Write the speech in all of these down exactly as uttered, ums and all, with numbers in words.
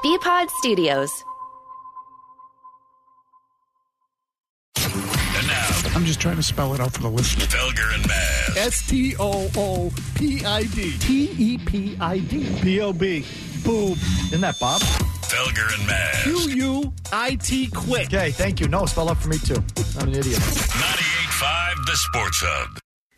B-Pod Studios. And now, I'm just trying to spell it out for the listener. Felger and Maz. S T O O P I D. T E P I D. B O B. Boob. Isn't that Bob? Felger and Maz. Q U I T Quick. Okay, thank you. No, spell out for me, too. I'm an idiot. ninety-eight point five The Sports Hub.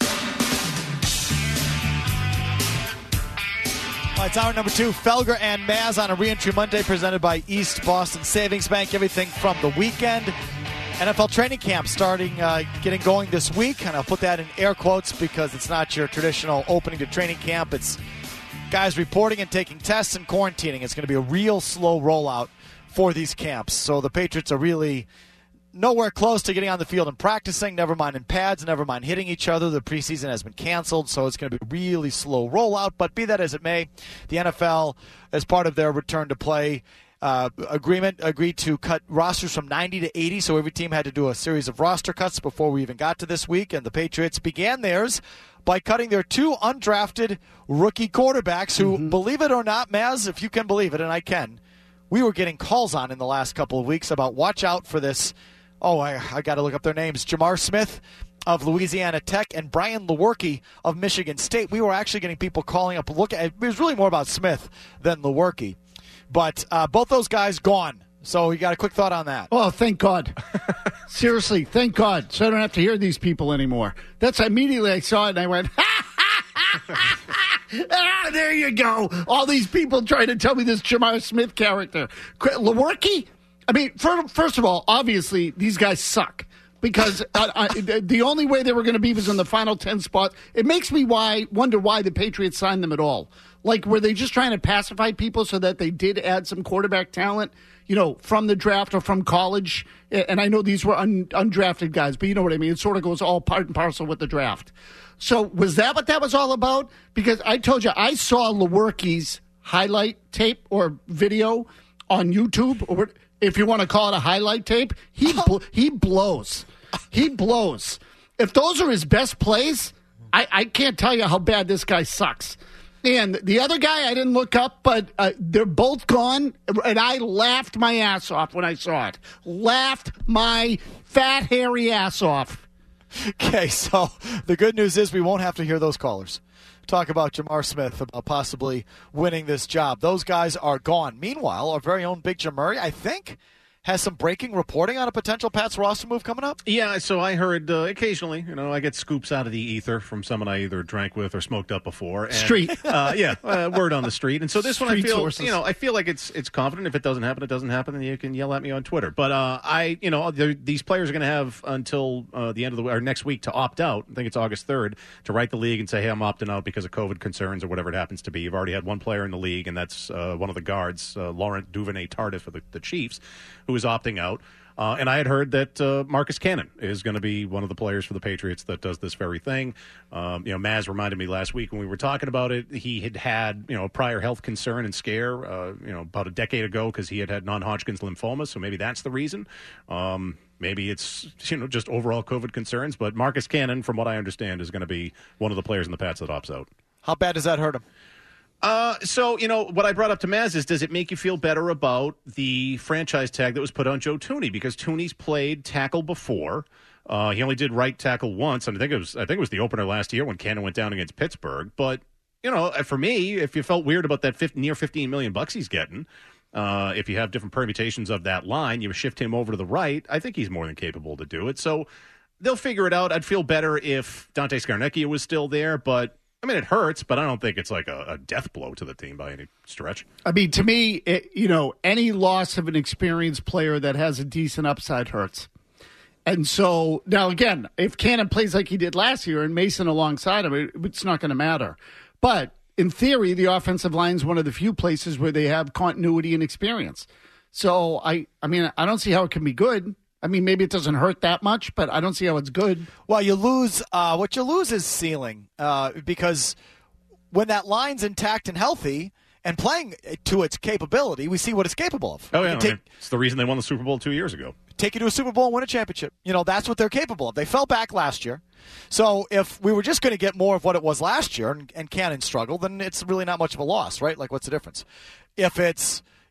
All right, it's hour number two. Felger and Maz on a Reentry Monday presented by East Boston Savings Bank. Everything from the weekend. N F L training camp starting, uh, getting going this week. And I'll put that in air quotes because it's not your traditional opening to training camp. It's guys reporting and taking tests and quarantining. It's going to be a real slow rollout for these camps. So the Patriots are really nowhere close to getting on the field and practicing, never mind in pads, never mind hitting each other. The preseason has been canceled, so it's going to be a really slow rollout. But be that as it may, the N F L, as part of their return to play uh, agreement, agreed to cut rosters from ninety to eighty, so every team had to do a series of roster cuts before we even got to this week, and the Patriots began theirs by cutting their two undrafted rookie quarterbacks who, mm-hmm. believe it or not, Maz, if you can believe it, and I can, we were getting calls on in the last couple of weeks about watch out for this. Oh, I, I got to look up their names. Jamar Smith of Louisiana Tech and Brian Lewerke of Michigan State. We were actually getting people calling up. Look, at, it was really more about Smith than Lewerke. But uh, both those guys gone. So you got a quick thought on that? Oh, thank God. Seriously, thank God. So I don't have to hear these people anymore. That's immediately I saw it and I went, ha, ha, ha, ha. Ah, there you go. All these people trying to tell me this Jamar Smith character. Lewerke? I mean, first of all, obviously, these guys suck. Because uh, uh, the only way they were going to be was in the final ten spot. It makes me why wonder why the Patriots signed them at all. Like, were they just trying to pacify people so that they did add some quarterback talent, you know, from the draft or from college? And I know these were un- undrafted guys, but you know what I mean. It sort of goes all part and parcel with the draft. So was that what that was all about? Because I told you, I saw Lewerke's highlight tape or video on YouTube, or if you want to call it a highlight tape. He bl- he blows. He blows. If those are his best plays, I, I can't tell you how bad this guy sucks. And the other guy I didn't look up, but uh, they're both gone, and I laughed my ass off when I saw it. Laughed my fat, hairy ass off. Okay, so the good news is we won't have to hear those callers talk about Jamar Smith, about possibly winning this job. Those guys are gone. Meanwhile, our very own Big Jim Murray, I think, has some breaking reporting on a potential Pats roster move coming up? Yeah, so I heard uh, occasionally, you know, I get scoops out of the ether from someone I either drank with or smoked up before. And, street. Uh, yeah, uh, word on the street. And so this street one I feel, sources. you know, I feel like it's it's confident. If it doesn't happen, it doesn't happen, then you can yell at me on Twitter. But uh, I, you know, these players are going to have until uh, the end of the or next week to opt out. I think it's August third, to write the league and say, hey, I'm opting out because of COVID concerns or whatever it happens to be. You've already had one player in the league, and that's uh, one of the guards, uh, Laurent Duvernay-Tardif of the, the Chiefs, who is opting out. Uh, and I had heard that uh, Marcus Cannon is going to be one of the players for the Patriots that does this very thing. Um, you know, Maz reminded me last week when we were talking about it, he had had, you know, a prior health concern and scare, uh, you know, about a decade ago because he had had non-Hodgkin's lymphoma. So maybe that's the reason. Um, maybe it's, you know, just overall COVID concerns. But Marcus Cannon, from what I understand, is going to be one of the players in the Pats that opts out. How bad does that hurt him? Uh, so, you know, what I brought up to Maz is, does it make you feel better about the franchise tag that was put on Joe Thuney? Because Thuney's played tackle before. Uh, he only did right tackle once, and I think it was I think it was the opener last year when Cannon went down against Pittsburgh. But, you know, for me, if you felt weird about that fifty, near fifteen million bucks he's getting, uh, if you have different permutations of that line, you shift him over to the right, I think he's more than capable to do it. So they'll figure it out. I'd feel better if Dante Scarnecchia was still there, but I mean, it hurts, but I don't think it's like a, a death blow to the team by any stretch. I mean, to me, it, you know, any loss of an experienced player that has a decent upside hurts. And so, now again, if Cannon plays like he did last year and Mason alongside him, it, it's not going to matter. But in theory, the offensive line is one of the few places where they have continuity and experience. So, I, I mean, I don't see how it can be good. I mean, maybe it doesn't hurt that much, but I don't see how it's good. Well, you lose. Uh, what you lose is ceiling uh, because when that line's intact and healthy and playing to its capability, we see what it's capable of. Oh, yeah. Take, okay. It's the reason they won the Super Bowl two years ago. Take you to a Super Bowl and win a championship. You know, that's what they're capable of. They fell back last year. So if we were just going to get more of what it was last year and, and Cannon struggled, then it's really not much of a loss, right? Like, what's the difference? If it's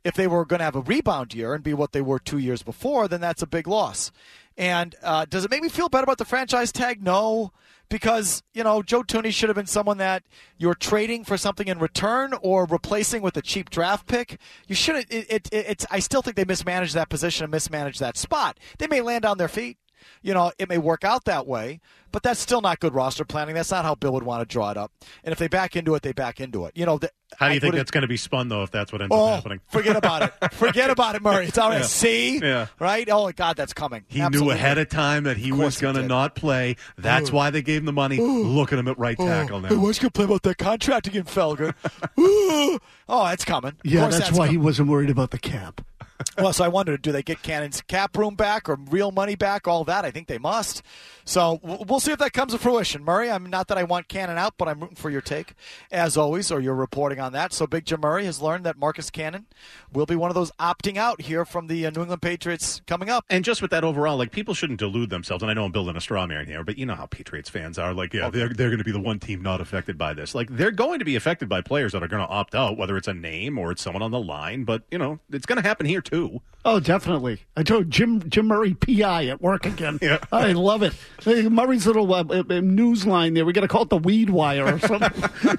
If they were going to have a rebound year and be what they were two years before, then that's a big loss. And uh, does it make me feel better about the franchise tag? No, because, you know, Joe Thuney should have been someone that you're trading for something in return or replacing with a cheap draft pick. You shouldn't. It, it, it's. I still think they mismanaged that position and mismanaged that spot. They may land on their feet. You know, it may work out that way, but that's still not good roster planning. That's not how Bill would want to draw it up. And if they back into it, they back into it. You know, the, how do you I, think that's going to be spun, though, if that's what ends oh, up happening? Forget about it. Forget about it, Murray. It's all right. Yeah. See? Yeah. Right? Oh, God, that's coming. He Absolutely. knew ahead of time that he was going to not play. That's Ooh. why they gave him the money. Ooh. Look at him at right tackle oh, now. Hey, why don't you play about that contract again, Felger? Ooh. Oh, that's coming. Of Yeah, course that's, that's why coming. he wasn't worried about the cap. Well, so I wondered, do they get Cannon's cap room back or real money back? All that, I think they must. So we'll see if that comes to fruition. Murray, I'm not that I want Cannon out, but I'm rooting for your take, as always, or your reporting on that. So Big Jim Murray has learned that Marcus Cannon will be one of those opting out here from the uh, New England Patriots coming up. And just with that overall, like, people shouldn't delude themselves. And I know I'm building a straw man here, but you know how Patriots fans are. Like, yeah, Okay. they're, they're going to be the one team not affected by this. Like, they're going to be affected by players that are going to opt out, whether it's a name or it's someone on the line. But, you know, it's going to happen here, too. Oh, definitely. I told Jim Jim Murray P I at work again. Yeah. I love it. Hey, Murray's little uh, uh, news line there. We got to call it the weed wire or something.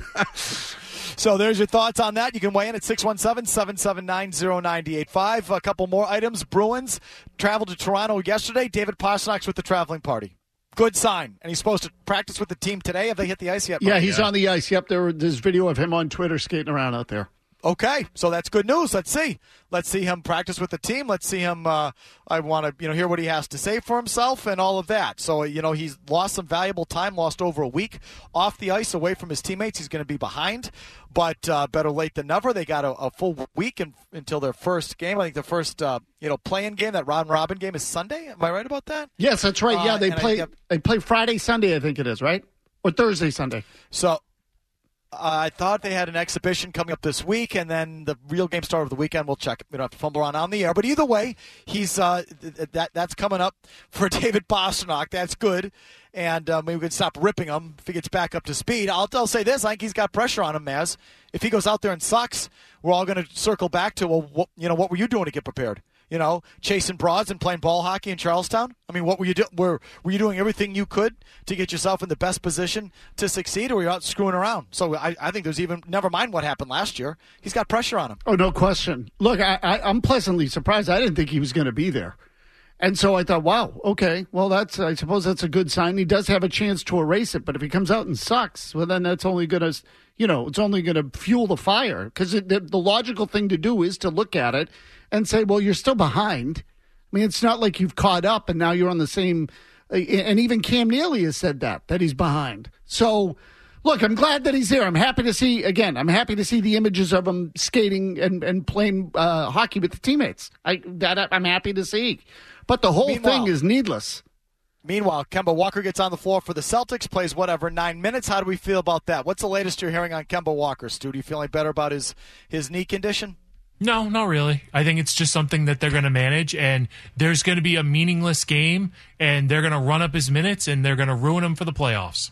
So there's your thoughts on that. You can weigh in at six one seven, seven seven nine, zero nine eight five. A couple more items. Bruins traveled to Toronto yesterday. David Pastrnak's with the traveling party. Good sign. And he's supposed to practice with the team today. Have they hit the ice yet? Yeah, Mike? he's on the ice. Yep, there, there's video of him on Twitter skating around out there. Okay, so that's good news. Let's see. Let's see him practice with the team. Let's see him. Uh, I want to, you know, hear what he has to say for himself and all of that. So, you know, he's lost some valuable time, lost over a week off the ice away from his teammates. He's going to be behind, but uh, better late than never. They got a, a full week in, until their first game. I think the first, uh, you know, play-in game, that round robin game, is Sunday. Am I right about that? Yes, that's right. Yeah, Uh, they and I play. think- They play Friday, Sunday. I think it is right, or Thursday, Sunday. So. Uh, I thought they had an exhibition coming up this week, and then the real game started over the weekend. We'll check. We don't have to fumble around on the air. But either way, he's uh, th- that that's coming up for David Pastrnak. That's good. And uh, maybe we can stop ripping him if he gets back up to speed. I'll, I'll say this. I think he's got pressure on him, Maz. If he goes out there and sucks, we're all going to circle back to, well, what, you know, what were you doing to get prepared? You know, chasing broads and playing ball hockey in Charlestown? I mean, what were you doing? Were, were you doing everything you could to get yourself in the best position to succeed, or were you out screwing around? So I, I think there's even, never mind what happened last year, he's got pressure on him. Oh, no question. Look, I, I, I'm pleasantly surprised. I didn't think he was going to be there. And so I thought, wow, okay, well, that's I suppose that's a good sign. He does have a chance to erase it, but if he comes out and sucks, well, then that's only going to, you know, it's only going to fuel the fire. Because the, the logical thing to do is to look at it and say, well, you're still behind. I mean, it's not like you've caught up and now you're on the same. And even Cam Neely has said that, that he's behind. So, look, I'm glad that he's there. I'm happy to see, again, I'm happy to see the images of him skating and, and playing uh, hockey with the teammates. I, that I'm happy to see. But the whole Meanwhile- thing is needless. Meanwhile, Kemba Walker gets on the floor for the Celtics, plays whatever, nine minutes. How do we feel about that? What's the latest you're hearing on Kemba Walker, Stu? Do you feel any better about his, his knee condition? No, not really. I think it's just something that they're going to manage, and there's going to be a meaningless game, and they're going to run up his minutes, and they're going to ruin him for the playoffs.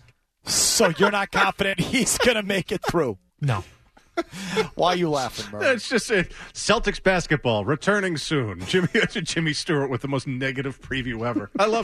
So you're not confident he's going to make it through? No. Why are you laughing, Murray? It's just it. Celtics basketball returning soon. Jimmy Jimmy Stewart with the most negative preview ever. I love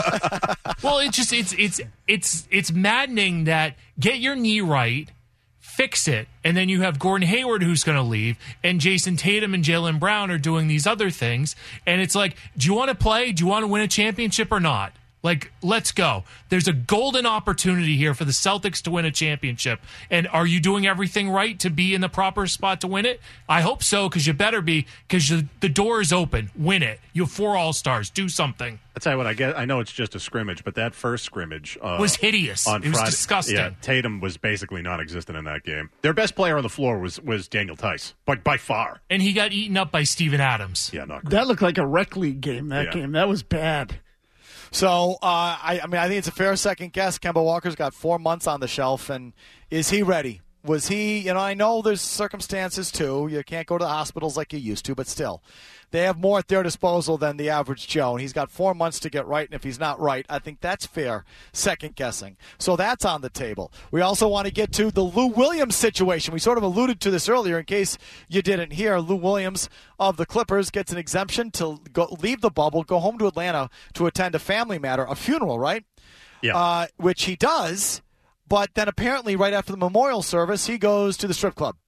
it. Well, it's just it's it's it's it's maddening that get your knee right, fix it, and then you have Gordon Hayward who's going to leave, and Jason Tatum and Jaylen Brown are doing these other things, and it's like, do you want to play? Do you want to win a championship or not? Like, let's go. There's a golden opportunity here for the Celtics to win a championship. And are you doing everything right to be in the proper spot to win it? I hope so, because you better be, because the door is open. Win it. You have four All-Stars. Do something. I'll tell you what, I get. I know it's just a scrimmage, but that first scrimmage uh, was hideous. On it was Friday, disgusting. Yeah, Tatum was basically non-existent in that game. Their best player on the floor was was Daniel Tice, but by far. And he got eaten up by Steven Adams. Yeah, not great. That looked like a rec league game, that Yeah. game. That was bad. So, uh, I, I mean, I think it's a fair second guess. Kemba Walker's got four months on the shelf, and is he ready? Was he, you know, I know there's circumstances too. You can't go to the hospitals like you used to, but still. They have more at their disposal than the average Joe, and he's got four months to get right, and if he's not right, I think that's fair second-guessing. So that's on the table. We also want to get to the Lou Williams situation. We sort of alluded to this earlier in case you didn't hear. Lou Williams of the Clippers gets an exemption to go, leave the bubble, go home to Atlanta to attend a family matter, a funeral, right? Yeah. Uh, which he does, but then apparently right after the memorial service, he goes to the strip club.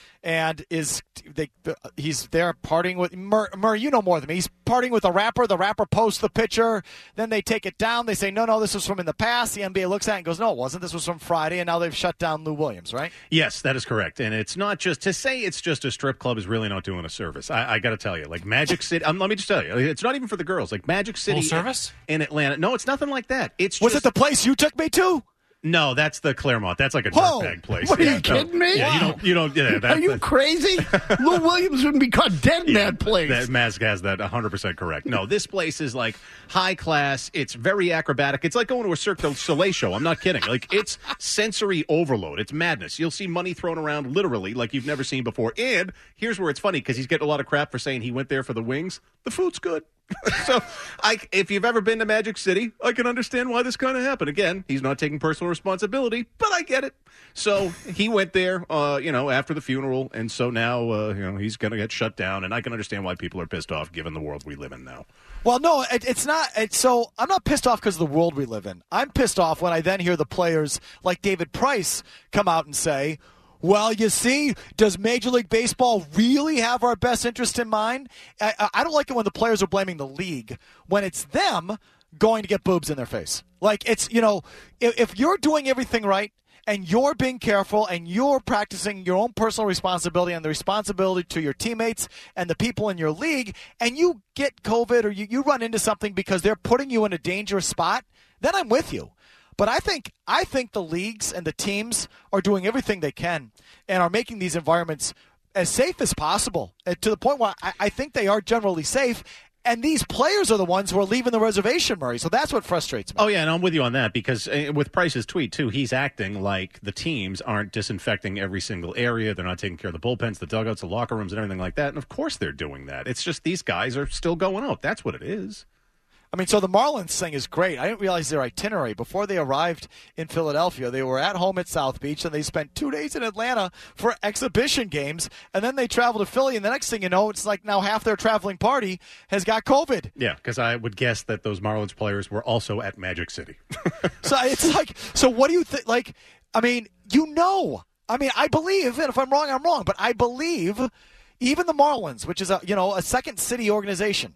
And is they? He's there partying with Murray. Mur, you know more than me. He's partying with a rapper. The rapper posts the picture. Then they take it down. They say, no, no, this was from in the past. The N B A looks at it and goes, no, it wasn't. This was from Friday. And now they've shut down Lou Williams, right? Yes, that is correct. And it's not just to say it's just a strip club is really not doing a service. I, I got to tell you, like Magic City. Um, let me just tell you, it's not even for the girls. Like Magic City Full service in Atlanta. No, it's nothing like that. It's was just, it the place you took me to? No, that's the Claremont. That's like a Whoa. dirtbag place. What, are yeah, you kidding no, me? Yeah, you don't. You don't. Yeah, that, Are you that, crazy? Lou Williams wouldn't be caught dead in yeah, that place. That Mask has that one hundred percent correct. No, this place is like high class. It's very acrobatic. It's like going to a Cirque du Soleil show. I'm not kidding. Like it's sensory overload. It's madness. You'll see money thrown around literally like you've never seen before. And here's where it's funny because he's getting a lot of crap for saying he went there for the wings. The food's good. So, I, if you've ever been to Magic City, I can understand why this kind of happened. Again, he's not taking personal responsibility, but I get it. So he went there, uh, you know, after the funeral, and so now, uh, you know, he's going to get shut down, and I can understand why people are pissed off given the world we live in now. Well, no, it, it's not. It's, so I'm not pissed off because of the world we live in. I'm pissed off when I then hear the players like David Price come out and say, well, you see, does Major League Baseball really have our best interest in mind? I, I don't like it when the players are blaming the league, when it's them going to get boobs in their face. Like, it's, you know, if, if you're doing everything right and you're being careful and you're practicing your own personal responsibility and the responsibility to your teammates and the people in your league, and you get COVID or you, you run into something because they're putting you in a dangerous spot, then I'm with you. But I think I think the leagues and the teams are doing everything they can and are making these environments as safe as possible, and to the point where I, I think they are generally safe. And these players are the ones who are leaving the reservation, Murray. So that's what frustrates me. Oh, yeah, and I'm with you on that because uh, with Price's tweet, too, he's acting like the teams aren't disinfecting every single area. They're not taking care of the bullpens, the dugouts, the locker rooms, and everything like that. And, of course, they're doing that. It's just these guys are still going out. That's what it is. I mean, so the Marlins thing is great. I didn't realize their itinerary. Before they arrived in Philadelphia, they were at home at South Beach, and they spent two days in Atlanta for exhibition games, and then they traveled to Philly, and the next thing you know, it's like now half their traveling party has got COVID. Yeah, because I would guess that those Marlins players were also at Magic City. So it's like, so what do you think? Like, I mean, you know, I mean, I believe, and if I'm wrong, I'm wrong, but I believe even the Marlins, which is a, you know, a second city organization,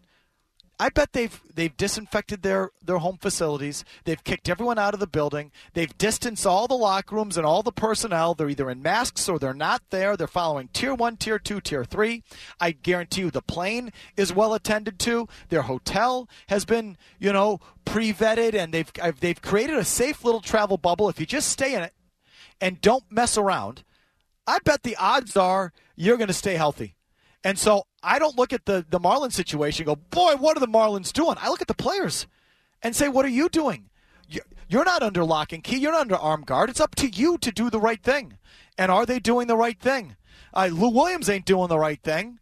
I bet they've they've disinfected their, their home facilities. They've kicked everyone out of the building. They've distanced all the locker rooms and all the personnel. They're either in masks or they're not there. They're following Tier one, Tier two, Tier three. I guarantee you the plane is well attended to. Their hotel has been, you know, pre-vetted, and they've they've created a safe little travel bubble. If you just stay in it and don't mess around, I bet the odds are you're going to stay healthy. And so I don't look at the, the Marlins situation and go, boy, what are the Marlins doing? I look at the players and say, what are you doing? You're not under lock and key. You're not under armed guard. It's up to you to do the right thing. And are they doing the right thing? Uh, Lou Williams ain't doing the right thing.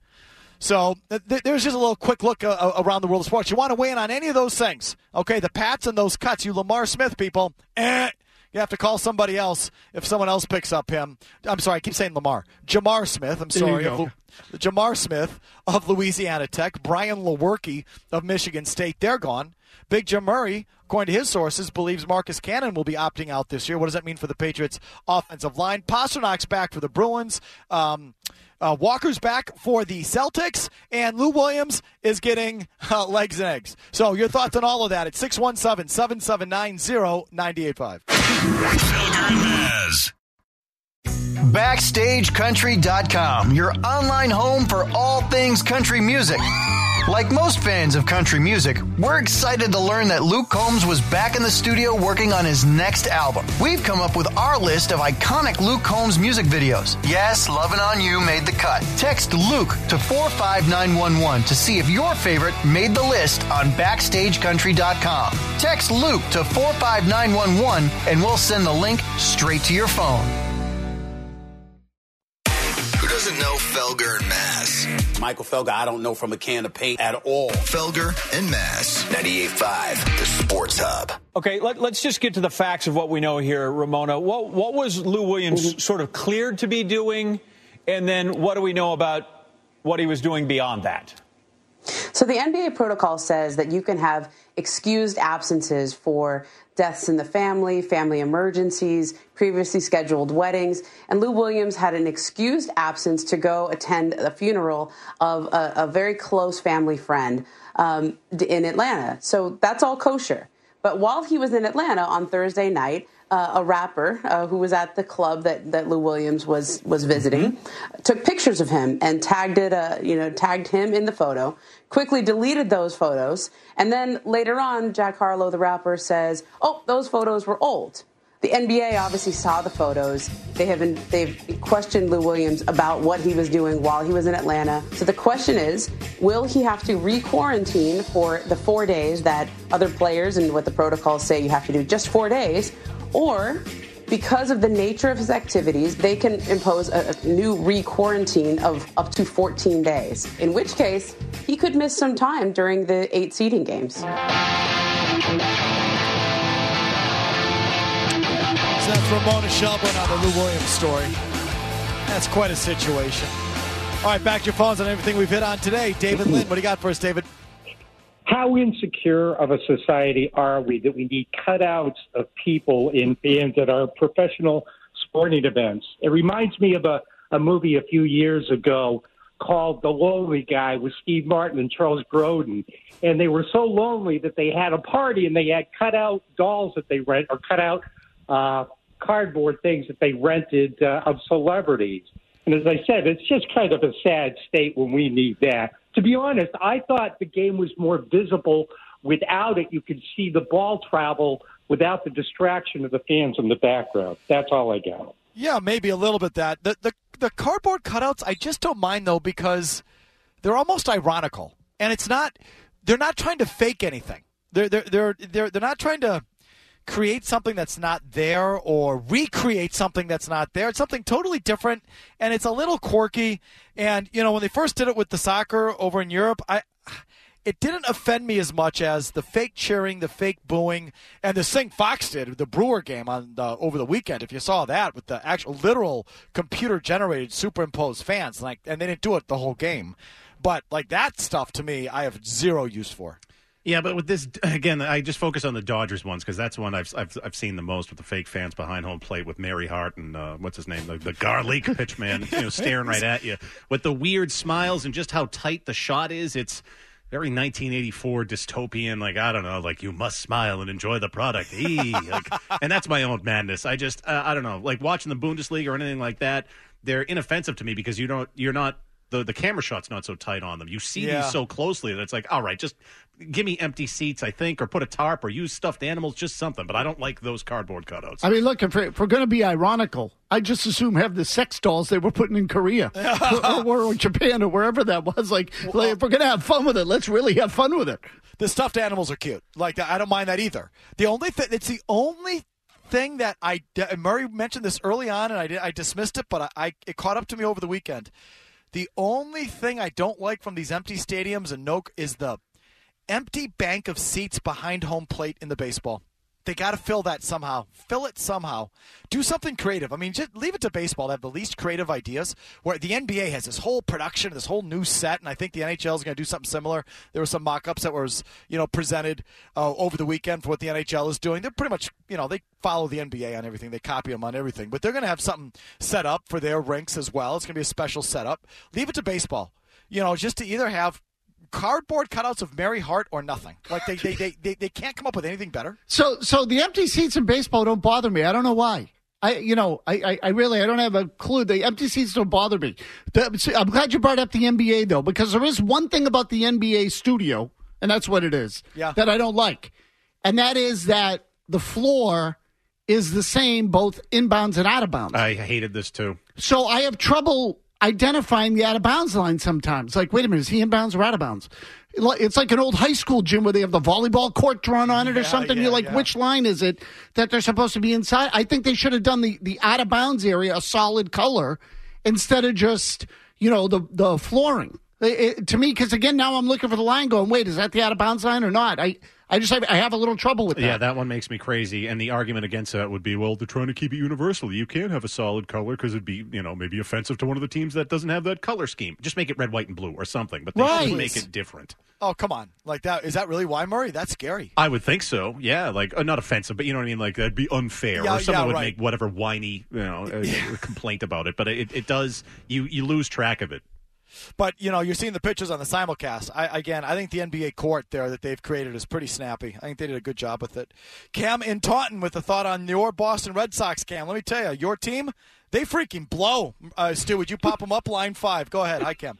So th- there's just a little quick look uh, around the world of sports. You want to weigh in on any of those things? Okay, the Pats and those cuts, you Lamar Smith people, eh. You have to call somebody else if someone else picks up him. I'm sorry, I keep saying Lamar. Jamar Smith, I'm sorry. Of, Jamar Smith of Louisiana Tech. Brian Lewerke of Michigan State. They're gone. Big Jim Murray, according to his sources, believes Marcus Cannon will be opting out this year. What does that mean for the Patriots' offensive line? Pasternak's back for the Bruins. Um, uh, Walker's back for the Celtics. And Lou Williams is getting uh, legs and eggs. So your thoughts on all of that at six one seven, seven seven nine, zero nine eight five. Felger and Maz. Backstage Country dot com, your online home for all things country music. Like most fans of country music, we're excited to learn that Luke Combs was back in the studio working on his next album. We've come up with our list of iconic Luke Combs music videos. Yes, Lovin' On You made the cut. Text Luke to four five nine one one to see if your favorite made the list on Backstage Country dot com. Text Luke to four five nine one one and we'll send the link straight to your phone. Felger and Mazz. Michael Felger, I don't know from a can of paint at all. Felger and Mazz. ninety-eight point five, the Sports Hub. Okay, let, let's just get to the facts of what we know here, Ramona. What, what was Lou Williams sort of cleared to be doing? And then what do we know about what he was doing beyond that? So the N B A protocol says that you can have excused absences for deaths in the family, family emergencies, previously scheduled weddings. And Lou Williams had an excused absence to go attend the funeral of a, a very close family friend um, in Atlanta. So that's all kosher. But while he was in Atlanta on Thursday night, uh, a rapper uh, who was at the club that, that Lou Williams was was visiting mm-hmm. took pictures of him and tagged it, uh, you know, tagged him in the photo. Quickly deleted those photos, and then later on, Jack Harlow, the rapper, says, "Oh, those photos were old." The N B A obviously saw the photos. They have been, they've questioned Lou Williams about what he was doing while he was in Atlanta. So the question is, will he have to re-quarantine for the four days that other players and what the protocols say you have to do, just four days, or because of the nature of his activities, they can impose a, a new re-quarantine of up to fourteen days, in which case he could miss some time during the eight seeding games. So that's Ramona Shelburne on the Lou Williams story. That's quite a situation. All right, back to your phones on everything we've hit on today. David Lynn, what do you got for us, David? How insecure of a society are we that we need cutouts of people in bands at our professional sporting events? It reminds me of a, a movie a few years ago called The Lonely Guy with Steve Martin and Charles Grodin. And they were so lonely that they had a party and they had cutout dolls that they rent, or cutout uh, cardboard things that they rented uh, of celebrities. And as I said, it's just kind of a sad state when we need that. To be honest, I thought the game was more visible without it. You could see the ball travel without the distraction of the fans in the background. That's all I got. Yeah, maybe a little bit that. The, the, the cardboard cutouts, I just don't mind, though, because they're almost ironical. And it's not – they're not trying to fake anything. They're, they're, they're, they're, they're not trying to create something that's not there or recreate something that's not there. It's something totally different, and it's a little quirky. And, you know, when they first did it with the soccer over in Europe, I it didn't offend me as much as the fake cheering, the fake booing, and the thing Fox did, the Brewer game on the, over the weekend. If you saw that with the actual literal computer-generated superimposed fans, like, and they didn't do it the whole game. But, like, that stuff, to me, I have zero use for. Yeah, but with this, again, I just focus on the Dodgers ones because that's the one I've, I've I've seen the most with the fake fans behind home plate with Mary Hart and uh, what's his name, the, the garlic pitch man, you know, staring right at you with the weird smiles and just how tight the shot is. It's very nineteen eighty-four dystopian, like, I don't know, like, you must smile and enjoy the product. Eee, like, and that's my own madness. I just, uh, I don't know, like watching the Bundesliga or anything like that, they're inoffensive to me because you don't, you're not, the, the camera shot's not so tight on them. You see Yeah. these so closely that it's like, all right, just give me empty seats, I think, or put a tarp or use stuffed animals, just something. But I don't like those cardboard cutouts. I mean, look, if, if we're going to be ironical, I just assume have the sex dolls they were putting in Korea or, or, or Japan or wherever that was. Like, well, like if we're going to have fun with it, let's really have fun with it. The stuffed animals are cute. Like, I don't mind that either. The only thing, it's the only thing that I, Murray mentioned this early on, and I, did, I dismissed it, but I, I it caught up to me over the weekend. The only thing I don't like from these empty stadiums and no is the empty bank of seats behind home plate in the baseball. They got to fill that somehow. Fill it somehow. Do something creative. I mean, just leave it to baseball to have the least creative ideas. Where the N B A has this whole production, this whole new set, and I think the N H L is going to do something similar. There were some mock-ups that was, you know, presented uh, over the weekend for what the N H L is doing. They're pretty much, you know, they follow the N B A on everything. They copy them on everything. But they're going to have something set up for their rinks as well. It's going to be a special setup. Leave it to baseball. You know, just to either have cardboard cutouts of Mary Hart or nothing. Like they, they, they, they, they can't come up with anything better. So, so the empty seats in baseball don't bother me. I don't know why. I, you know, I, I, I really, I don't have a clue. The empty seats don't bother me. The, I'm glad you brought up the N B A though, because there is one thing about the N B A studio, and that's what it is, yeah. that I don't like, and that is that the floor is the same both inbounds and out of bounds. I hated this too. So I have trouble identifying the out-of-bounds line sometimes. Like, wait a minute, is he inbounds or out-of-bounds? It's like an old high school gym where they have the volleyball court drawn on it or yeah, something. Yeah, You're like, yeah. which line is it that they're supposed to be inside? I think they should have done the, the out-of-bounds area a solid color instead of just, you know, the the flooring. It, it, to me, because again, now I'm looking for the line going, wait, is that the out of bounds line or not? I, I just have, I have a little trouble with that. Yeah, that one makes me crazy. And the argument against that would be, well, they're trying to keep it universal. You can't have a solid color because it'd be, you know, maybe offensive to one of the teams that doesn't have that color scheme. Just make it red, white, and blue or something. But they Right. should make it different. Oh, come on. Like that. Is that really why, Murray? That's scary. I would think so. Yeah, like uh, not offensive, but you know what I mean. Like that'd be unfair, Yeah, or someone yeah, would right. make whatever whiny, you know, uh, complaint about it. But it, it does. You you lose track of it. But, you know, you're seeing the pictures on the simulcast. I, again, I think the N B A court there that they've created is pretty snappy. I think they did a good job with it. Cam in Taunton with a thought on your Boston Red Sox, Cam. Let me tell you, your team, they freaking blow. Uh, Stu, would you pop them up? Line five. Go ahead. Hi, Cam.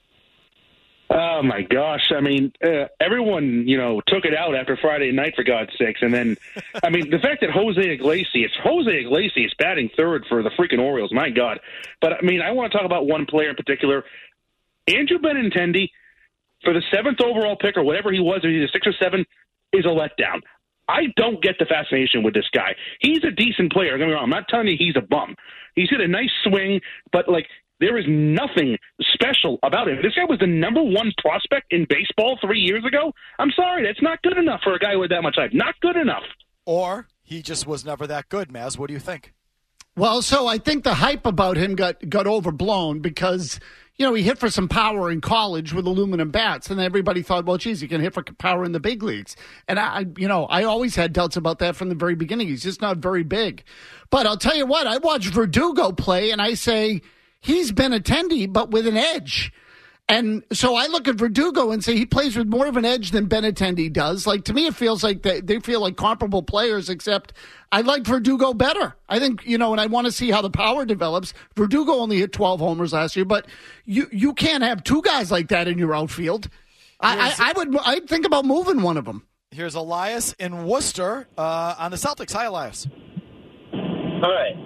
Oh, my gosh. I mean, uh, everyone, you know, took it out after Friday night, for God's sakes. And then, I mean, the fact that Jose Iglesias, Jose Iglesias batting third for the freaking Orioles, my God. But, I mean, I want to talk about one player in particular. Andrew Benintendi, for the seventh overall pick or whatever he was, or he's a six or seven, is a letdown. I don't get the fascination with this guy. He's a decent player. Don't get me wrong. I'm not telling you he's a bum. He's hit a nice swing, but, like, there is nothing special about him. This guy was the number one prospect in baseball three years ago. I'm sorry, that's not good enough for a guy with that much hype. Not good enough. Or he just was never that good, Maz. What do you think? Well, so I think the hype about him got, got overblown because, you know, he hit for some power in college with aluminum bats, and everybody thought, well, geez, he can hit for power in the big leagues. And, I, you know, I always had doubts about that from the very beginning. He's just not very big. But I'll tell you what, I watch Verdugo play, and I say he's Benintendi, but with an edge. And so I look at Verdugo and say he plays with more of an edge than Benintendi does. Like, to me, it feels like they, they feel like comparable players, except I like Verdugo better. I think, you know, and I want to see how the power develops. Verdugo only hit twelve homers last year, but you, you can't have two guys like that in your outfield. I, I, I would I'd think about moving one of them. Here's Elias in Worcester uh, on the Celtics. Hi, Elias. All right.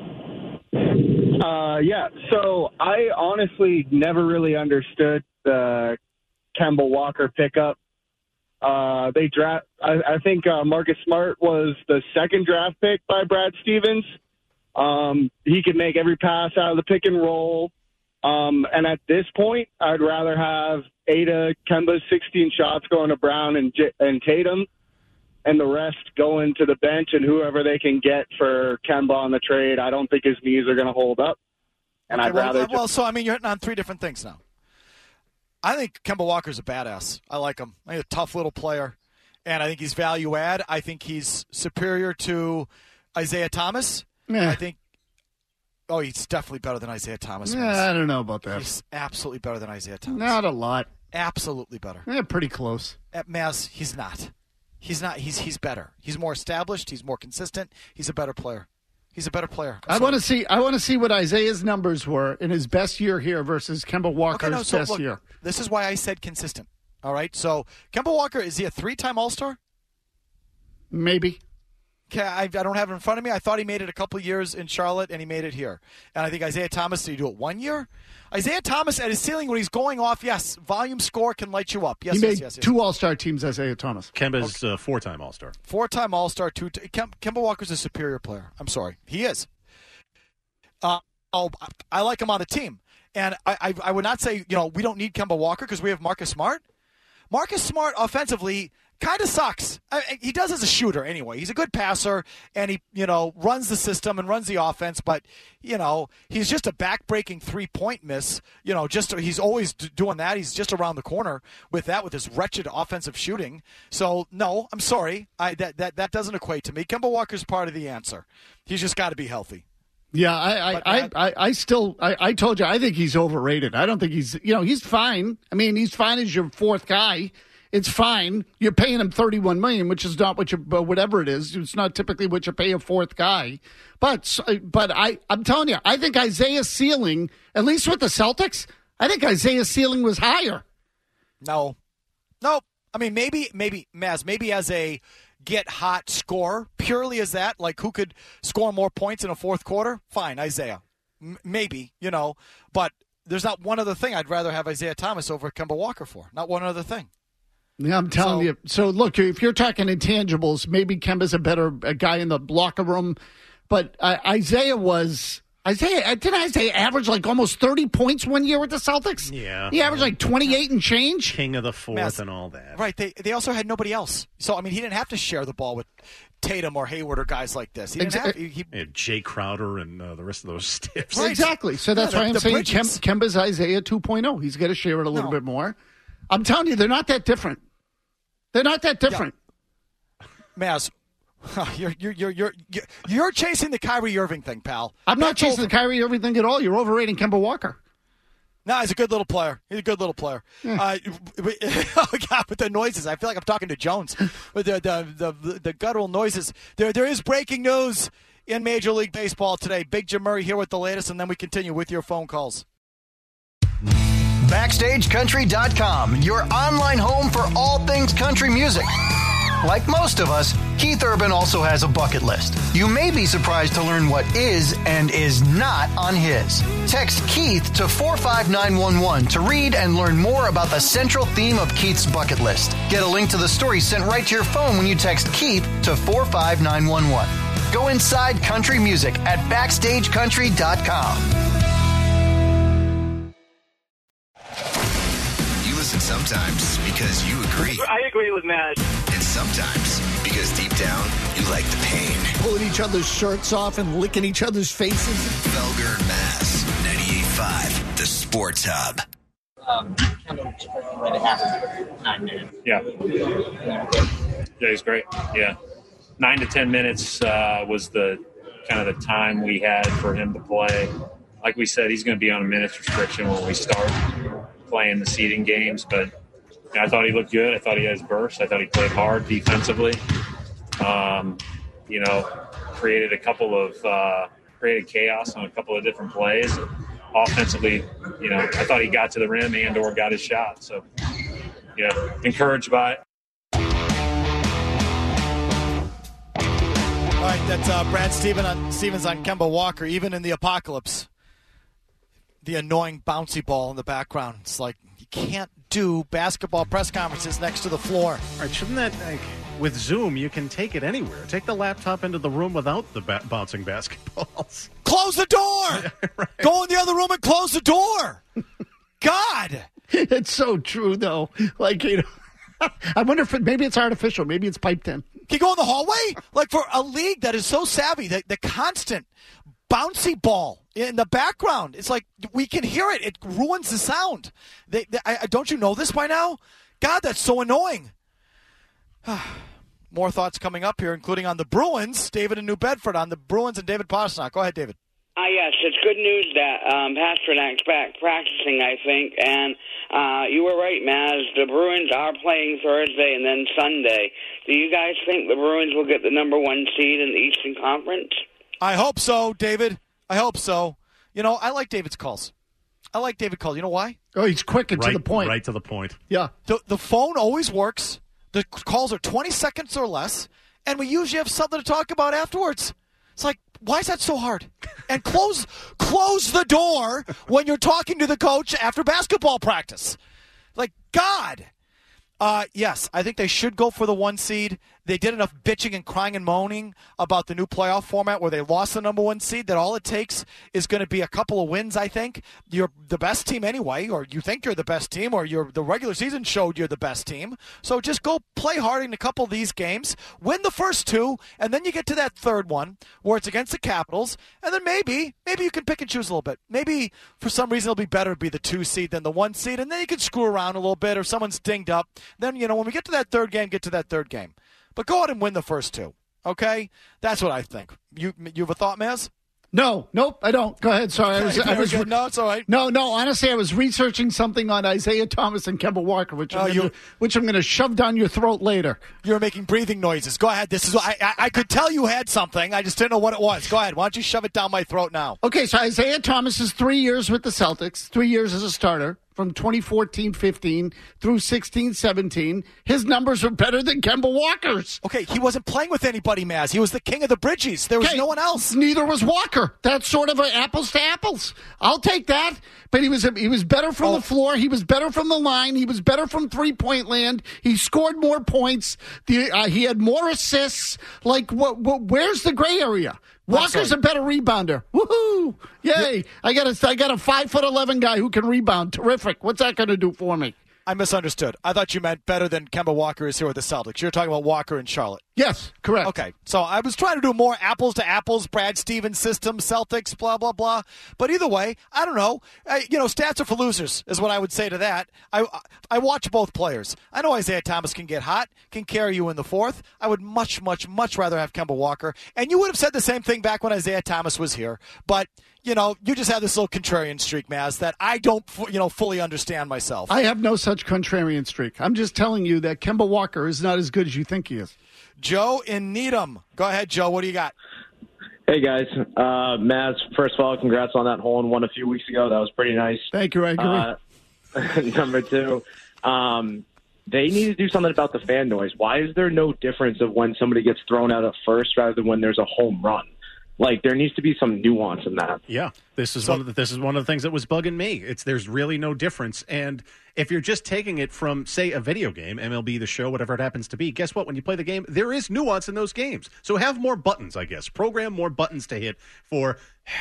Uh, yeah, so I honestly never really understood the Kemba Walker pickup. Uh, they draft. I, I think uh, Marcus Smart was the second draft pick by Brad Stevens. Um, he could make every pass out of the pick and roll. Um, and at this point, I'd rather have eight of Kemba's sixteen shots going to Brown and, J- and Tatum, and the rest going to the bench and whoever they can get for Kemba on the trade. I don't think his knees are going to hold up. And Okay, I'd well, rather uh, just... well, so I mean, you're hitting on three different things now. I think Kemba Walker's a badass. I like him. He's a tough little player, and I think he's value add. I think he's superior to Isaiah Thomas. Yeah. I think. Oh, he's definitely better than Isaiah Thomas. Yeah, I don't know about that. He's absolutely better than Isaiah Thomas. Not a lot. Absolutely better. Yeah, pretty close. At Maz, he's not. He's not. He's he's better. He's more established. He's more consistent. He's a better player. He's a better player. I'm I sorry. want to see. I want to see what Isaiah's numbers were in his best year here versus Kemba Walker's Okay, no, so best look, year. This is why I said consistent. All right. So Kemba Walker, is he a three-time All-Star? Maybe. Okay, I, I don't have it in front of me. I thought he made it a couple of years in Charlotte, and he made it here. And I think Isaiah Thomas, did he do it one year? Isaiah Thomas at his ceiling when he's going off, yes, volume score can light you up. Yes, he yes, made yes, yes. two All-Star teams, Isaiah Thomas. Kemba's a four-time All-Star. Four-time All-Star. Two. T- Kem- Kemba Walker's a superior player. I'm sorry. He is. Uh, oh, I like him on the team. And I, I, I would not say, you know, we don't need Kemba Walker because we have Marcus Smart. Marcus Smart offensively kind of sucks. I, he does as a shooter anyway. He's a good passer, and he, you know, runs the system and runs the offense. But, you know, he's just a back-breaking three-point miss. You know, just he's always d- doing that. He's just around the corner with that, with his wretched offensive shooting. So, no, I'm sorry. I, that, that, that doesn't equate to me. Kemba Walker's part of the answer. He's just got to be healthy. Yeah, I, I, I, I, I still, I, I told you, I think he's overrated. I don't think he's, you know, he's fine. I mean, he's fine as your fourth guy. It's fine. You're paying him thirty-one million dollars, which is not what you, whatever it is. It's not typically what you pay a fourth guy. But, but I, I'm telling you, I think Isaiah's ceiling, at least with the Celtics, I think Isaiah's ceiling was higher. No, no. I mean, maybe, maybe, Maz, maybe as a get hot scorer, purely as that, like who could score more points in a fourth quarter? Fine, Isaiah. M- maybe, you know, but there's not one other thing I'd rather have Isaiah Thomas over Kemba Walker for. Not one other thing. Yeah, I'm telling So- you. So, look, if you're talking intangibles, maybe Kemba's a better a guy in the locker room. But uh, Isaiah was, Isaiah, didn't Isaiah average like almost thirty points one year with the Celtics? Yeah. He averaged like twenty-eight and change. King of the fourth Mass. and all that. Right. They they also had nobody else. So, I mean, he didn't have to share the ball with Tatum or Hayward or guys like this. He didn't have he, he, Yeah, Jay Crowder and uh, the rest of those stiffs. Right. Exactly. So that's Yeah, why the- I'm the saying Kem, Bridges. Kemba's Isaiah two point oh. He's got to share it a little No. bit more. I'm telling you, they're not that different. They're not that different. Maz, you're, you're, you're, you're, you're, you're chasing the Kyrie Irving thing, pal. I'm not That's chasing over. the Kyrie Irving thing at all. You're overrating Kemba Walker. No, he's a good little player. He's a good little player. Uh, oh, God, with the noises. I feel like I'm talking to Jones. With the, the, the, the guttural noises. There, there is breaking news in Major League Baseball today. Big Jim Murray here with the latest, and then we continue with your phone calls. Backstage Country dot com, your online home for all things country music. Like most of us, Keith Urban also has a bucket list. You may be surprised to learn what is and is not on his. Text Keith to four five nine one one to read and learn more about the central theme of Keith's bucket list. Get a link to the story sent right to your phone when you text Keith to four five nine one one. Go inside country music at Backstage Country dot com. You listen sometimes because you agree. I agree with Matt. And sometimes because deep down, you like the pain. Pulling each other's shirts off and licking each other's faces. Felger and Mass, ninety-eight point five, the Sports Hub. Um, nine minutes. Yeah. Yeah, he's great. Yeah. Nine to ten minutes uh, was the kind of the time we had for him to play. Like we said, he's going to be on a minutes restriction when we start playing the seeding games, but you know, I thought he looked good. I thought he had his burst. I thought he played hard defensively. Um, you know, created a couple of uh, created chaos on a couple of different plays. Offensively, you know, I thought he got to the rim and or got his shot. So, yeah, encouraged by it. All right, that's uh, Brad Steven on, Stevens on Kemba Walker. Even in the apocalypse, the annoying bouncy ball in the background. It's like you can't do basketball press conferences next to the floor. All right, shouldn't that, like, with Zoom, you can take it anywhere. Take the laptop into the room without the ba- bouncing basketballs. Close the door! Right. Go in the other room and close the door! God! It's so true, though. Like, you know, I wonder if it, maybe it's artificial. Maybe it's piped in. Can you go in the hallway? Like, for a league that is so savvy, the, the constant bouncy ball in the background, it's like we can hear it. It ruins the sound. They, they, I, don't you know this by now? God, that's so annoying. More thoughts coming up here, including on the Bruins. David in New Bedford on the Bruins and David Pasternak. Go ahead, David. Uh, yes, it's good news that um, Pasternak's back practicing, I think. And uh, you were right, Maz. The Bruins are playing Thursday and then Sunday. Do you guys think the Bruins will get the number one seed in the Eastern Conference? I hope so, David. I hope so. You know, I like David's calls. I like David calls. You know why? Oh, he's quick and right, to the point. Right to the point. Yeah. The, the phone always works. The calls are twenty seconds or less, and we usually have something to talk about afterwards. It's like, why is that so hard? And close close the door when you're talking to the coach after basketball practice. Like, God. Uh, yes, I think they should go for the one seed. They did enough bitching and crying and moaning about the new playoff format where they lost the number one seed that all it takes is going to be a couple of wins, I think. You're the best team anyway, or you think you're the best team, or you're, the regular season showed you're the best team. So just go play hard in a couple of these games, win the first two, and then you get to that third one where it's against the Capitals, and then maybe, maybe you can pick and choose a little bit. Maybe for some reason it'll be better to be the two seed than the one seed, and then you can screw around a little bit, or someone's dinged up. Then, you know, when we get to that third game, get to that third game. But go out and win the first two, okay? That's what I think. You you have a thought, Maz? No, nope, I don't. Go ahead. Sorry, I was. I was no, it's all right. No, no. Honestly, I was researching something on Isaiah Thomas and Kemba Walker, which I'm Oh, gonna, which I'm going to shove down your throat later. You're making breathing noises. Go ahead. This is. I, I I could tell you had something. I just didn't know what it was. Go ahead. Why don't you shove it down my throat now? Okay, so Isaiah Thomas is three years with the Celtics, three years as a starter. From twenty fourteen fifteen through sixteen seventeen, his numbers are better than Kemba Walker's. Okay, he wasn't playing with anybody, Maz. He was the king of the Bridges. There was okay, no one else. Neither was Walker. That's sort of a apples to apples. I'll take that. But he was he was better from oh. the floor. He was better from the line. He was better from three-point land. He scored more points. The, uh, he had more assists. Like, what, what, where's the gray area? Walker's a better rebounder. Woohoo! Yay! Yeah. I got a I got a five foot eleven guy who can rebound. Terrific. What's that going to do for me? I misunderstood. I thought you meant better than Kemba Walker is here with the Celtics. You're talking about Walker in Charlotte. Yes, correct. Okay, so I was trying to do more apples to apples, Brad Stevens system, Celtics, blah, blah, blah. But either way, I don't know. I, you know, stats are for losers is what I would say to that. I, I watch both players. I know Isaiah Thomas can get hot, can carry you in the fourth. I would much, much, much rather have Kemba Walker. And you would have said the same thing back when Isaiah Thomas was here. But you know, you just have this little contrarian streak, Maz, that I don't, you know, fully understand myself. I have no such contrarian streak. I'm just telling you that Kemba Walker is not as good as you think he is. Joe in Needham. Go ahead, Joe. What do you got? Hey, guys. Uh, Maz, first of all, congrats on that hole in one a few weeks ago. That was pretty nice. Thank you. I agree. Uh, number two, um, they need to do something about the fan noise. Why is there no difference of when somebody gets thrown out at first rather than when there's a home run? Like, there needs to be some nuance in that. Yeah, this is so, one of the, this is one of the things that was bugging me. It's there's really no difference, and if you're just taking it from, say, a video game, M L B The Show, whatever it happens to be, guess what? When you play the game, there is nuance in those games. So have more buttons, I guess. Program more buttons to hit for,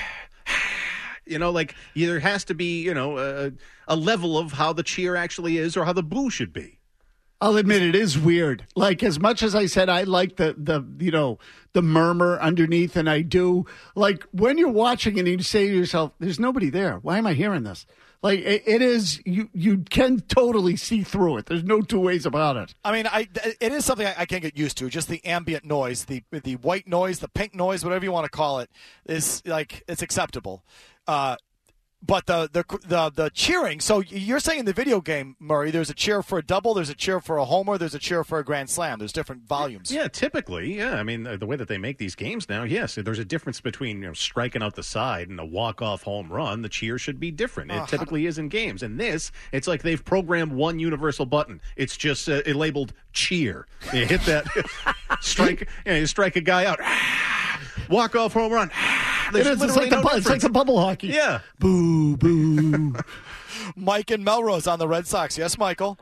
you know, like there has to be, you know, a, a level of how the cheer actually is or how the boo should be. I'll admit it is weird. Like, as much as I said I like the, the you know, the murmur underneath, and I do, like, when you're watching and you say to yourself, there's nobody there. Why am I hearing this? Like, it, it is, you you can totally see through it. There's no two ways about it. I mean, I it is something I, I can't get used to. Just the ambient noise, the the white noise, the pink noise, whatever you want to call it, is, like, it's acceptable. Uh But the, the the the cheering, so you're saying in the video game, Murray, there's a cheer for a double, there's a cheer for a homer, there's a cheer for a grand slam. There's different volumes. Yeah, typically, yeah. I mean, the way that they make these games now, yes, there's a difference between, you know, striking out the side and a walk-off home run. The cheer should be different. It uh, typically is in games. And this, it's like they've programmed one universal button. It's just uh, it labeled cheer. You hit that, strike, you know, you strike a guy out, walk-off home run. It is, it's, like no the, it's like the bubble hockey. Yeah. Boo, boo. Mike and Melrose on the Red Sox. Yes, Michael?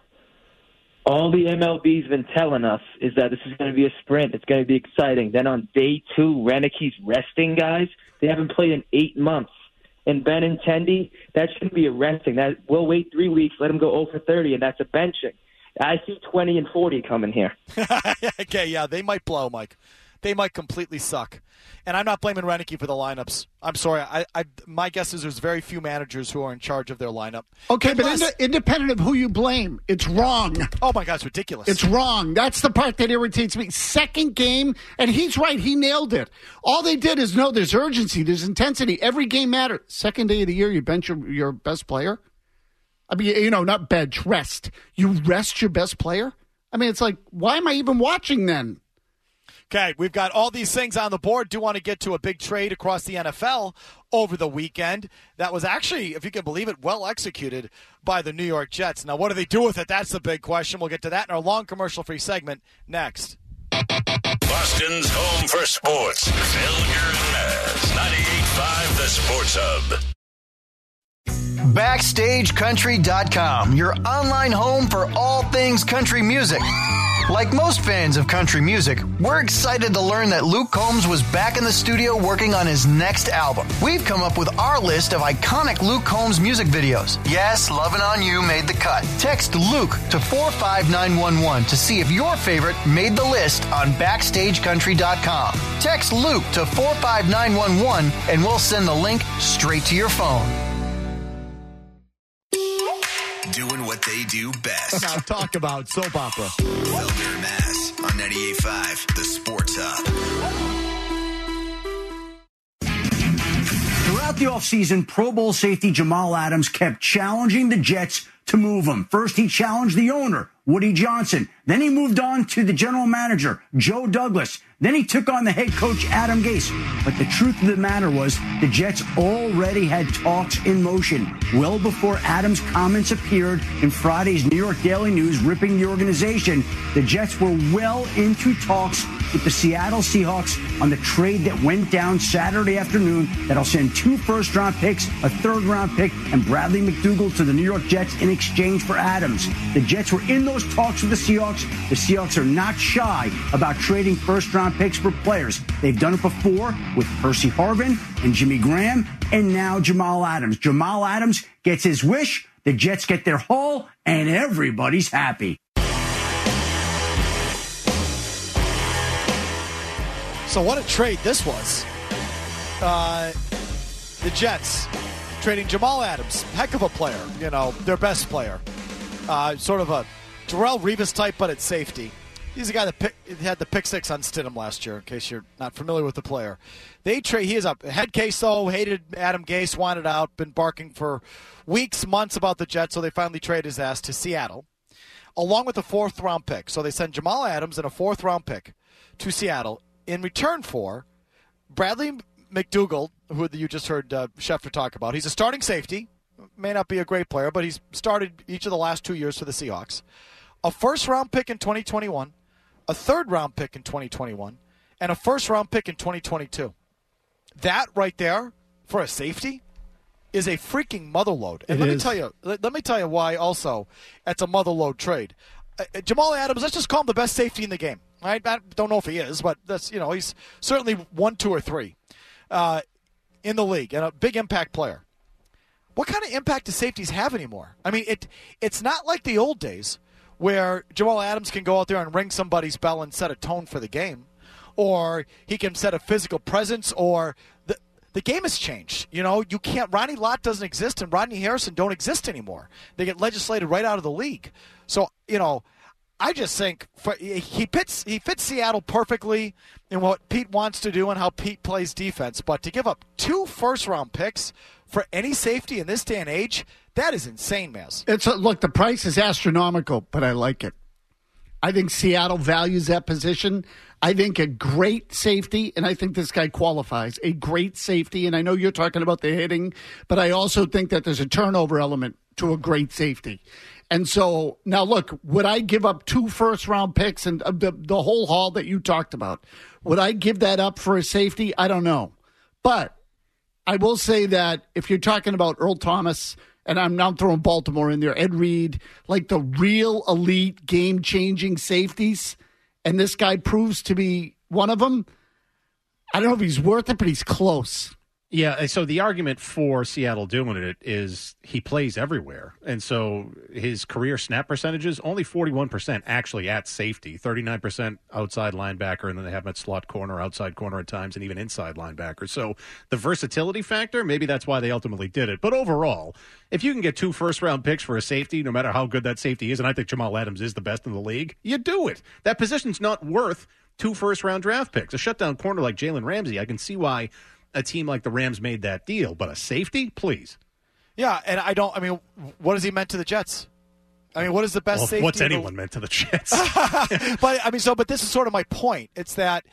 All the M L B's been telling us is that this is going to be a sprint. It's going to be exciting. Then on day two, Renick's resting guys. They haven't played in eight months. And Benintendi, that shouldn't be a resting. That, we'll wait three weeks, let him go oh for thirty, and that's a benching. I see twenty and forty coming here. Okay, yeah, they might blow, Mike. They might completely suck. And I'm not blaming Renick for the lineups. I'm sorry. I, I, my guess is there's very few managers who are in charge of their lineup. Okay, Unless, but ind- independent of who you blame, it's wrong. Oh, my God, it's ridiculous. It's wrong. That's the part that irritates me. Second game, and he's right. He nailed it. All they did is, no, there's urgency. There's intensity. Every game matters. Second day of the year, you bench your, your best player? I mean, you know, not bench, rest. You rest your best player? I mean, it's like, why am I even watching then? Okay, we've got all these things on the board. Do want to get to a big trade across the N F L over the weekend. That was actually, if you can believe it, well executed by the New York Jets. Now, what do they do with it? That's the big question. We'll get to that in our long commercial-free segment next. Boston's home for sports. Felger and Maz. ninety-eight point five The Sports Hub. Backstage Country dot com, your online home for all things country music. Like most fans of country music, we're excited to learn that Luke Combs was back in the studio working on his next album. We've come up with our list of iconic Luke Combs music videos. Yes, Lovin' On You made the cut. Text Luke to four five nine one one to see if your favorite made the list on Backstage Country dot com. Text Luke to four five nine one one and we'll send the link straight to your phone. Doing what they do best. Now talk about soap opera. Felger and Maz on ninety-eight point five The Sports Hub. Throughout the offseason, Pro Bowl safety Jamal Adams kept challenging the Jets to move him. First, he challenged the owner, Woody Johnson. Then he moved on to the general manager, Joe Douglas. Then he took on the head coach, Adam Gase. But the truth of the matter was the Jets already had talks in motion well before Adams' comments appeared in Friday's New York Daily News ripping the organization. The Jets were well into talks with the Seattle Seahawks on the trade that went down Saturday afternoon that'll send two first-round picks, a third-round pick, and Bradley McDougald to the New York Jets in exchange for Adams. The Jets were in those talks with the Seahawks. The Seahawks are not shy about trading first-round round picks for players. They've done it before with Percy Harvin and Jimmy Graham, and now Jamal Adams. Jamal Adams gets his wish, the Jets get their haul, and everybody's happy. So what a trade this was. Uh, the Jets trading Jamal Adams, heck of a player, you know, their best player. Uh, sort of a Darrelle Revis type, but at safety. He's the guy that pick, had the pick six on Stidham last year, in case you're not familiar with the player. They trade. He is a head case, though, hated Adam Gase, wanted out, been barking for weeks, months about the Jets, so they finally traded his ass to Seattle, along with a fourth-round pick. So they send Jamal Adams and a fourth-round pick to Seattle in return for Bradley McDougald, who you just heard uh, Schefter talk about. He's a starting safety. May not be a great player, but he's started each of the last two years for the Seahawks. A first-round pick in twenty twenty-one, a third-round pick in twenty twenty-one, and a first-round pick in twenty twenty-two. That right there, for a safety, is a freaking motherload. And it let is. me tell you, let, let me tell you why also it's a motherload trade. Uh, Jamal Adams, let's just call him the best safety in the game. Right? I don't know if he is, but that's, you know, he's certainly one, two, or three uh, in the league, and a big impact player. What kind of impact do safeties have anymore? I mean, it it's not like the old days where Jamal Adams can go out there and ring somebody's bell and set a tone for the game, or he can set a physical presence, or the the game has changed. You know, you can't. Ronnie Lott doesn't exist, and Rodney Harrison don't exist anymore. They get legislated right out of the league. So, you know, I just think for, he fits he fits Seattle perfectly in what Pete wants to do and how Pete plays defense. But to give up two first-round picks for any safety in this day and age, that is insane, Maz. It's a, look, the price is astronomical, but I like it. I think Seattle values that position. I think a great safety, and I think this guy qualifies, a great safety, and I know you're talking about the hitting, but I also think that there's a turnover element to a great safety. And so, now look, would I give up two first-round picks and uh, the, the whole haul that you talked about? Would I give that up for a safety? I don't know. But I will say that if you're talking about Earl Thomas, and I'm now throwing Baltimore in there, Ed Reed, like the real elite game-changing safeties, and this guy proves to be one of them, I don't know if he's worth it, but he's close. Yeah, so the argument for Seattle doing it is he plays everywhere. And so his career snap percentages, only forty-one percent actually at safety, thirty-nine percent outside linebacker, and then they have him at slot corner, outside corner at times, and even inside linebacker. So the versatility factor, maybe that's why they ultimately did it. But overall, if you can get two first-round picks for a safety, no matter how good that safety is, and I think Jamal Adams is the best in the league, you do it. That position's not worth two first-round draft picks. A shutdown corner like Jalen Ramsey, I can see why a team like the Rams made that deal, but a safety, please. Yeah, and I don't, I mean, what has he meant to the Jets? I mean, what is the best well, safety? What's anyone meant to the Jets? But, I mean, so, but this is sort of my point. It's that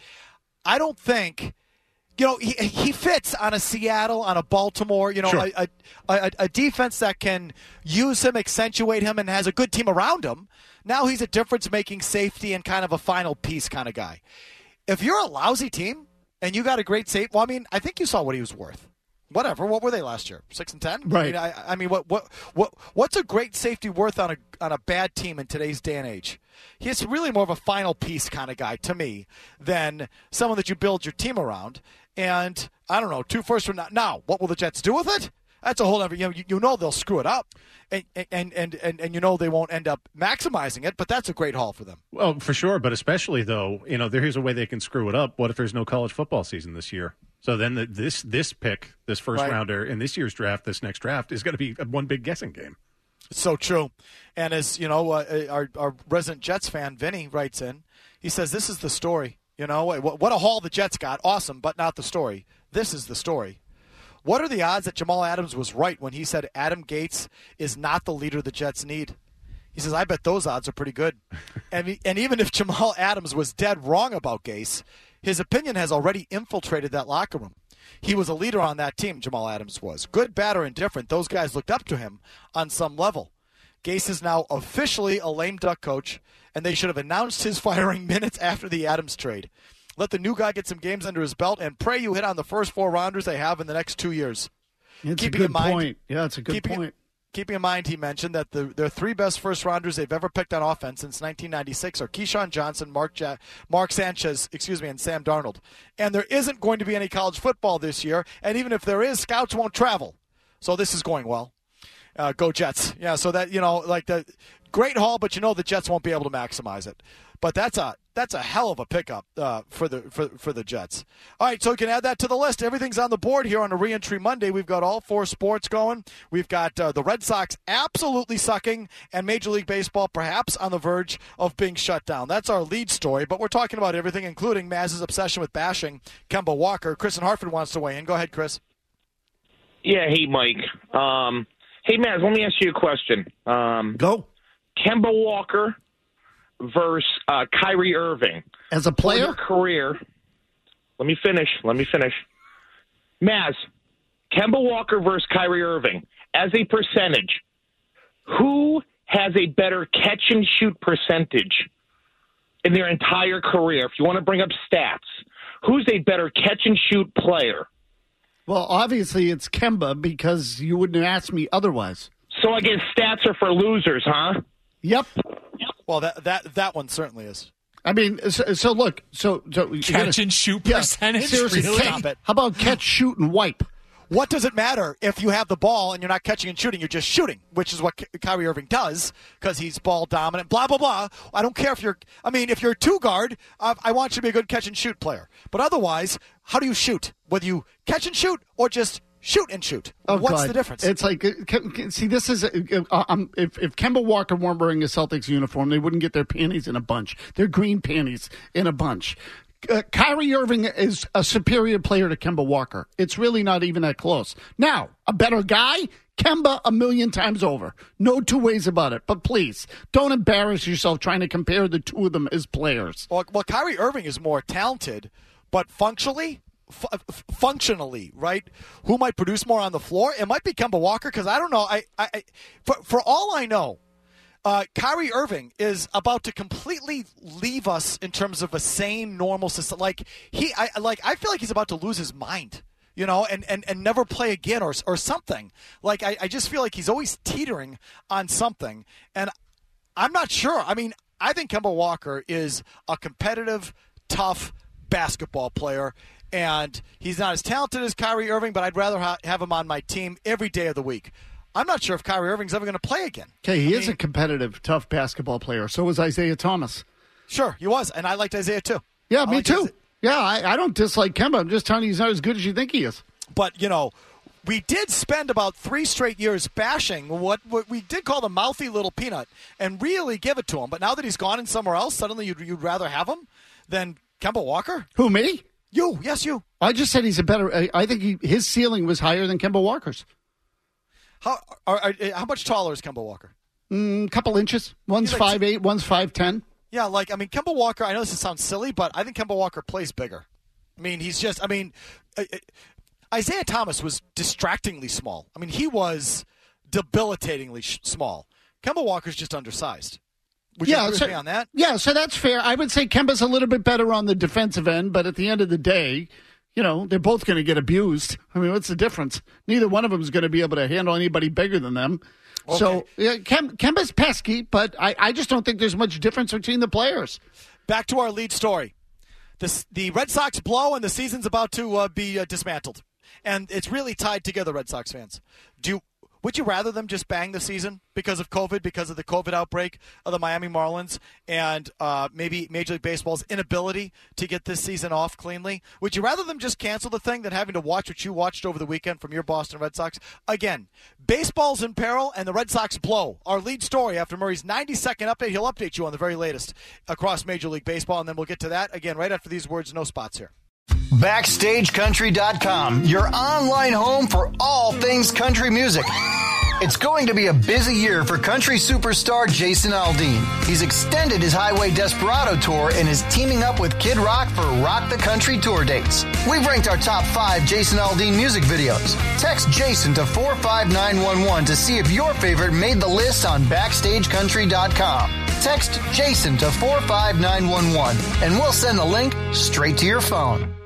I don't think, you know, he, he fits on a Seattle, on a Baltimore, you know, Sure. a, a, a defense that can use him, accentuate him, and has a good team around him. Now he's a difference-making safety and kind of a final piece kind of guy. If you're a lousy team, and you got a great safety. Well, I mean, I think you saw what he was worth. Whatever. What were they last year? Six and ten. Right. I mean, I, I mean, what, what, what, what's a great safety worth on a on a bad team in today's day and age? He's really more of a final piece kind of guy to me than someone that you build your team around. And I don't know, two first from now. Now, what will the Jets do with it? That's a whole other. You know, you, you know they'll screw it up, and and, and and and you know they won't end up maximizing it. But that's a great haul for them. Well, for sure, but especially though, you know, here's a way they can screw it up. What if there's no college football season this year? So then the, this this pick, this first Right. rounder in this year's draft, this next draft is going to be one big guessing game. So true. And as you know, uh, our our resident Jets fan Vinny writes in. He says this is the story. You know, what, what a haul the Jets got. Awesome, but not the story. This is the story. What are the odds that Jamal Adams was right when he said Adam Gates is not the leader the Jets need? He says, I bet those odds are pretty good. and, and even if Jamal Adams was dead wrong about Gase, his opinion has already infiltrated that locker room. He was a leader on that team, Jamal Adams was. Good, bad, or indifferent, those guys looked up to him on some level. Gase is now officially a lame duck coach, and they should have announced his firing minutes after the Adams trade. Let the new guy get some games under his belt and pray you hit on the first four rounders they have in the next two years. It's Keeping a good in mind, point. Yeah, it's a good keeping, point. keeping in mind he mentioned that the, their three best first-rounders they've ever picked on offense since nineteen ninety-six are Keyshawn Johnson, Mark ja- Mark Sanchez, excuse me, and Sam Darnold. And there isn't going to be any college football this year, and even if there is, scouts won't travel. So this is going well. Uh, go Jets. Yeah, so that, you know, like the great haul, but you know the Jets won't be able to maximize it. But that's a that's a hell of a pickup uh, for the for, for the Jets. All right, so you can add that to the list. Everything's on the board here on a Reentry Monday. We've got all four sports going. We've got uh, the Red Sox absolutely sucking, and Major League Baseball perhaps on the verge of being shut down. That's our lead story, but we're talking about everything, including Maz's obsession with bashing Kemba Walker. Chris in Hartford wants to weigh in. Go ahead, Chris. Yeah, hey, Mike. Um, hey, Maz, let me ask you a question. Um, Go. Kemba Walker versus uh, Kyrie Irving. As a player? For your career. Let me finish. Let me finish. Maz, Kemba Walker versus Kyrie Irving. As a percentage, who has a better catch-and-shoot percentage in their entire career? If you want to bring up stats, who's a better catch-and-shoot player? Well, obviously it's Kemba because you wouldn't ask me otherwise. So I guess stats are for losers, huh? Yep. Well, that that that one certainly is. I mean, so, so look, so, so catch gotta, and shoot yeah, percentage. Seriously, Really? Stop it. How about catch, shoot, and wipe? What does it matter if you have the ball and you're not catching and shooting? You're just shooting, which is what Ky- Kyrie Irving does because he's ball dominant. Blah blah blah. I don't care if you're. I mean, if you're a two guard, uh, I want you to be a good catch and shoot player. But otherwise, how do you shoot? Whether you catch and shoot or just shoot and shoot. Oh, What's God. the difference? It's like, uh, see, this is, uh, um, if, if Kemba Walker weren't wearing a Celtics uniform, they wouldn't get their panties in a bunch. Their green panties in a bunch. Uh, Kyrie Irving is a superior player to Kemba Walker. It's really not even that close. Now, a better guy? Kemba a million times over. No two ways about it. But please, don't embarrass yourself trying to compare the two of them as players. Well, well Kyrie Irving is more talented, but functionally, f- functionally, right? Who might produce more on the floor? It might be Kemba Walker because I don't know. I, I, I for, for all I know, Uh, Kyrie Irving is about to completely leave us in terms of a sane, normal system. Like he, I like. I feel like he's about to lose his mind, you know, and, and, and never play again, or or something. Like I, I just feel like he's always teetering on something, and I'm not sure. I mean, I think Kemba Walker is a competitive, tough basketball player, and he's not as talented as Kyrie Irving, but I'd rather ha- have him on my team every day of the week. I'm not sure if Kyrie Irving's ever going to play again. Okay, he I is mean, a competitive, tough basketball player. So was Isaiah Thomas. Sure, he was, and I liked Isaiah too. Yeah, I me liked too. Isaiah. Yeah, I, I don't dislike Kemba. I'm just telling you he's not as good as you think he is. But, you know, we did spend about three straight years bashing what, what we did call the mouthy little peanut and really give it to him. But now that he's gone and somewhere else, suddenly you'd, you'd rather have him than Kemba Walker? Who, me? You, yes, you. I just said he's a better. I, I think he, his ceiling was higher than Kemba Walker's. How are, are, how much taller is Kemba Walker? A mm, couple inches. One's like, five eight, one's five ten. Yeah, like, I mean, Kemba Walker, I know this sounds silly, but I think Kemba Walker plays bigger. I mean, he's just, I mean, uh, uh, Isaiah Thomas was distractingly small. I mean, he was debilitatingly sh- small. Kemba Walker's just undersized. Would you yeah, agree so, with me on that? Yeah, so that's fair. I would say Kemba's a little bit better on the defensive end, but at the end of the day, you know, they're both going to get abused. I mean, what's the difference? Neither one of them is going to be able to handle anybody bigger than them. Okay. So, yeah, Kem- Kemba's pesky, but I, I just don't think there's much difference between the players. Back to our lead story. This, the Red Sox blow, and the season's about to uh, be uh, dismantled. And it's really tied together, Red Sox fans. Do you, would you rather them just bang the season because of COVID, because of the COVID outbreak of the Miami Marlins, and uh, maybe Major League Baseball's inability to get this season off cleanly? Would you rather them just cancel the thing than having to watch what you watched over the weekend from your Boston Red Sox? Again, baseball's in peril, and the Red Sox blow. Our lead story after Murray's ninety-second update. He'll update you on the very latest across Major League Baseball, and then we'll get to that again right after these words. No spots here. Backstage Country dot com, your online home for all things country music. It's going to be a busy year for country superstar Jason Aldean. He's extended his Highway Desperado tour and is teaming up with Kid Rock for Rock the Country tour dates. We've ranked our top five Jason Aldean music videos. Text Jason to four five nine one one to see if your favorite made the list on Backstage Country dot com. Text Jason to four five nine one one and we'll send the link straight to your phone.